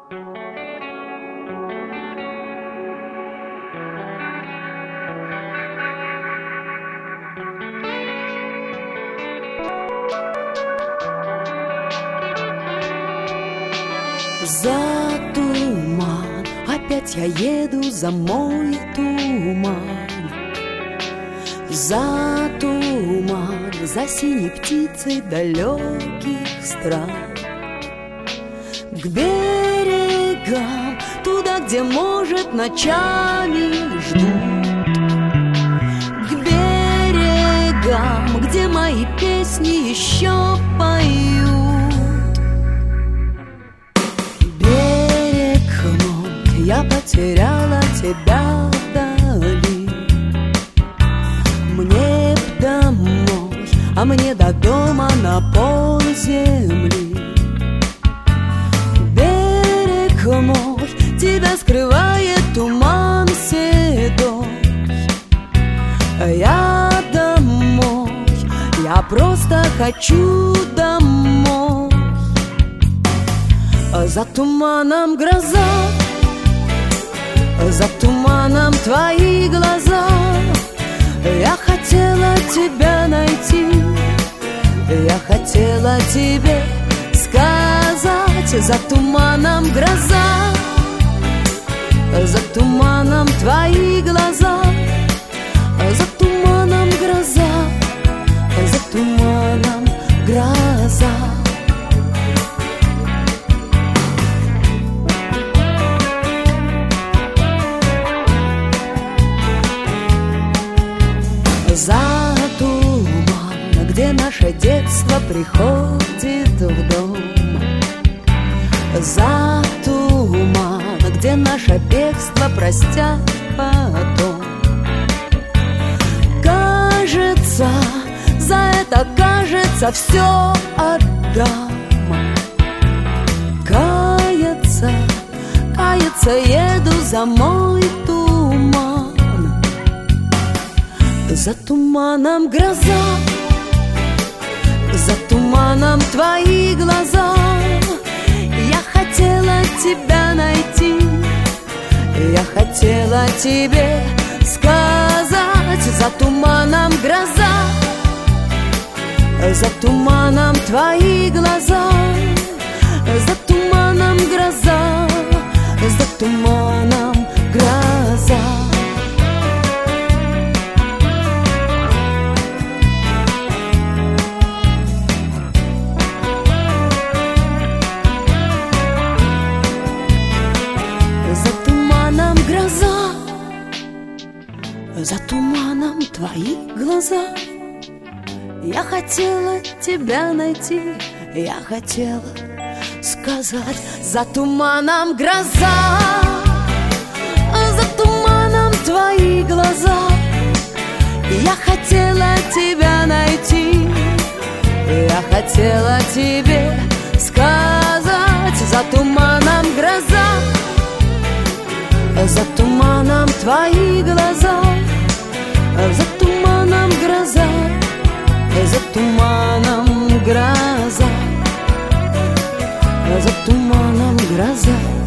За туман, опять я еду за мой туман. За туман, за синей птицей далеких стран. К берегам, туда, где, может, ночами ждут. К берегам, где мои песни еще поют. Я потеряла тебя вдали. Мне б домой, а мне до дома на полземли. Берег мой, тебя скрывает туман седой. Я домой, я просто хочу домой. За туманом гроза, за туманом твои глаза. Я хотела тебя найти, я хотела тебе сказать. За туманом гроза, за туманом твои глаза. За туманом гроза, за туманом гроза. За туман, где наше детство приходит в дом. За туман, где наше бегство простят потом. Кажется, за это, кажется, все отдам. Каяться, каяться еду за мой туман. За туманом гроза, за туманом твои глаза. Я хотела тебя найти, я хотела тебе сказать. За туманом гроза, за туманом твои глаза. За туманом гроза, за туманом гроза. За туманом твои глаза. Я хотела тебя найти, я хотела сказать. За туманом гроза, за туманом твои глаза. Я хотела тебя найти, я хотела тебе сказать. За туманом гроза, за туманом твои глаза. За туманом гроза, за туманом гроза. За туманом гроза.